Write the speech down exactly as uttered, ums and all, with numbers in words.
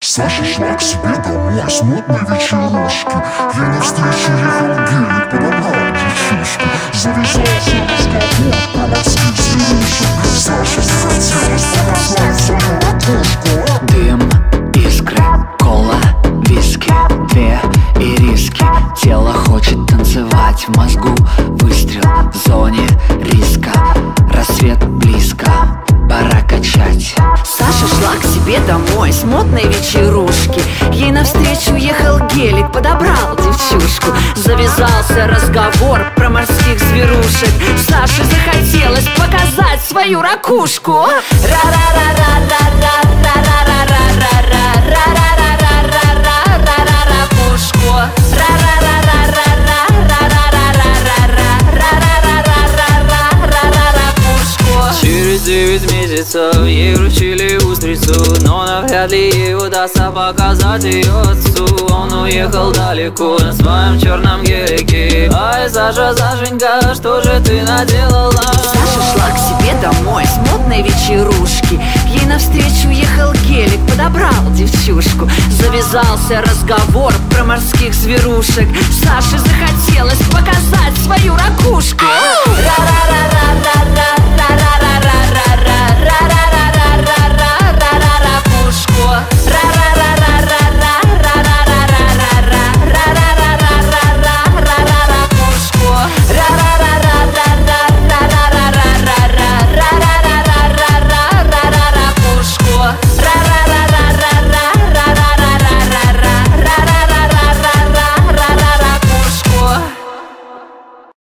Саша шла к себе домой с модной вечерушки. Ей навстречу ехал гелик, подобрал девчушку. Завязался разговор про морских зверушек. Саше захотелось показать свою ракушку. Дым, искры, кола, виски, две ириски. Тело хочет танцевать, в мозгу выстрел в зоне риска. Рассвет близко, пора качать. Саша шла к себе домой с модной вечерушки. Ей навстречу ехал гелик, подобрал девчушку. Завязался разговор про морских зверушек. Саше захотелось показать свою ракушку. Через девять месяцев ей вручили устрицу, но навряд ли ей удастся показать ее отцу. Он уехал далеко на своем черном гелике. Ай, Саша, Сашенька, что же ты наделала? Саша шла к себе домой с модной вечерушки. Ей навстречу ехал гелик, подобрал девчушку. Завязался разговор про морских зверушек. Саше захотелось показать свою ракушку. Ра-ра-ра-ра-ра-ра.